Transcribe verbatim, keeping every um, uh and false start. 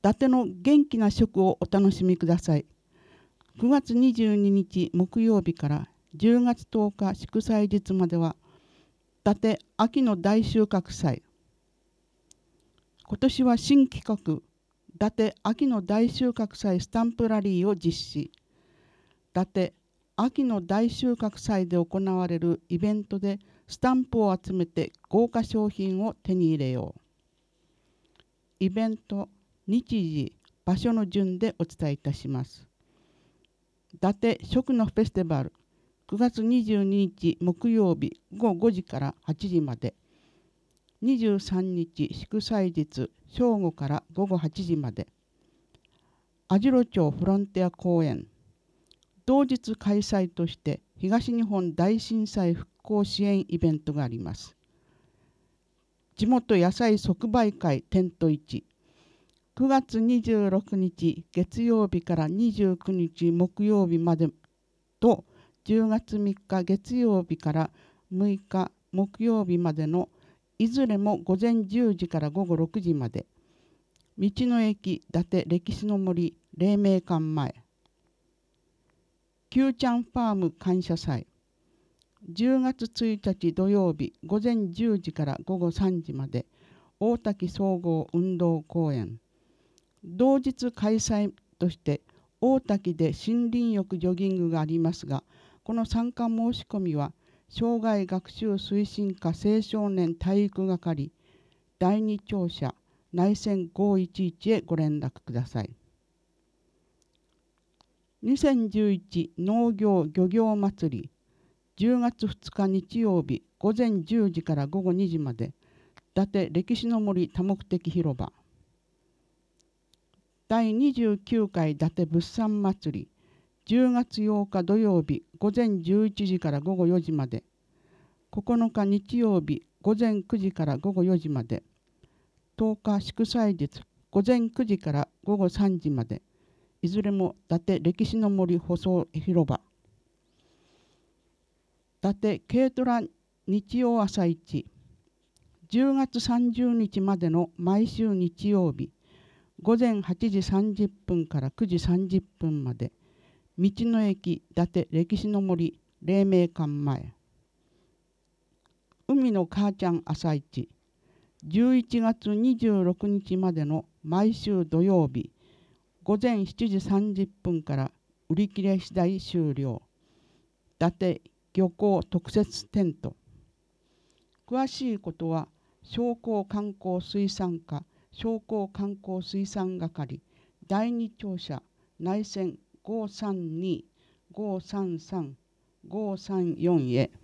伊達の元気な食をお楽しみください。くがつにじゅうににち木曜日からじゅうがつとおか祝祭日までは伊達秋の大収穫祭。今年は新企画伊達秋の大収穫祭スタンプラリーを実施。伊達秋の大収穫祭で行われるイベントでスタンプを集めて豪華商品を手に入れよう。イベント、日時、場所の順でお伝えいたします。伊達食のフェスティバルくがつにじゅうににち木曜日ごごごじからはちじまで、にじゅうさんにち祝祭日正午からごごはちじまで、網代町フロンティア公園、同日開催として東日本大震災復興支援イベントがあります。地元野菜即売会テントいち、くがつにじゅうろくにち月曜日からにじゅうくにち木曜日までとじゅうがつみっか月曜日からむいか木曜日までのいずれもごぜんじゅうじからごごろくじまで、道の駅伊達歴史の森黎明館前、キューちゃんファーム感謝祭じゅうがつついたち土曜日ごぜんじゅうじからごごさんじまで、大滝総合運動公園、同日開催として大滝で森林浴ジョギングがありますが、この参加申し込みは障害学習推進課青少年体育係だいに庁舎内線ごいちいちへご連絡ください。にせんじゅういち農業漁業祭りじゅうがつふつか日曜日ごぜんじゅうじからごごにじまで、伊達歴史の森多目的広場、だいにじゅうきゅうかい伊達物産祭りじゅうがつようか土曜日ごぜんじゅういちじからごごよじまで、ここのか日曜日ごぜんくじからごごよじまで、とおか祝祭日ごぜんくじからごごさんじまで、いずれも伊達歴史の森舗装広場、伊達軽トラ日曜朝市じゅうがつさんじゅうにちまでの毎週日曜日ごぜんはちじさんじゅっぷんからくじさんじゅっぷんまで、道の駅伊達歴史の森黎明館前、海の母ちゃん朝市じゅういちがつにじゅうろくにちまでの毎週土曜日ごぜんしちじさんじゅっぷんから売り切れ次第終了、伊達漁港特設テント。詳しいことは商工観光水産課商工観光水産係だいに庁舎内線ごさんに ごさんさん ごさんよんへ。